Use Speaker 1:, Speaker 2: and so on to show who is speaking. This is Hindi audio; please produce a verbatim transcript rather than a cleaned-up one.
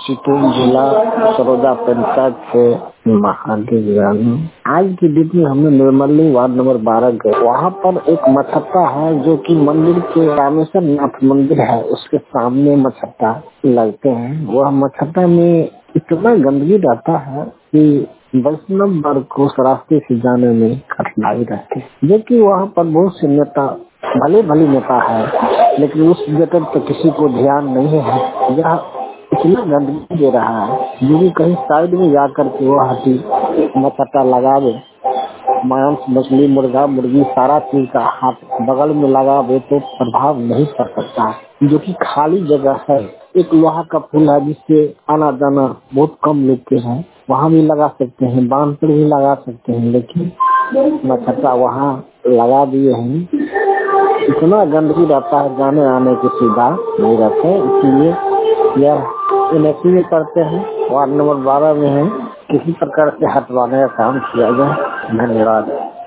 Speaker 1: चितौन जिला सरोजा पंचायत से महादेव रानू। आज की डेट में हमने निर्मली वार्ड नंबर बारह गए। वहाँ पर एक मछट्टा है जो कि मंदिर के रामेश्वर नाथ मंदिर है, उसके सामने मछट्टा लगते हैं। वह मछट्टा में इतना गंदगी रहता है कि वैष्णव वर्ग को उस रास्ते से जाने में कठिनाई रहती है। जो कि वहाँ पर बहुत से नेता भले भले नेता है, लेकिन उस जगह पर किसी को ध्यान नहीं है। यह इतना गंदगी दे रहा है जो कि कहीं साइड में जा करके वो हाथी मछट्टा लगावे, मांस मछली मुर्गा मुर्गी सारा चीज का हाथ बगल में लगावे तो प्रभाव नहीं पड़ सकता है। जो कि खाली जगह है, एक लोहा का पुल है जिससे आना जाना बहुत कम लेते हैं, वहाँ भी लगा सकते हैं, बांध पर भी लगा सकते हैं, लेकिन मछट्टा वहाँ लगा दिए हैं। इतना गंदगी रहता है, जाने आने की सुविधा नहीं रहते, इसलिए यह एनएससी में पढ़ते हैं, वार्ड नंबर बारह में है। किसी प्रकार से हटवाने का काम किया जाए। धन्यवाद।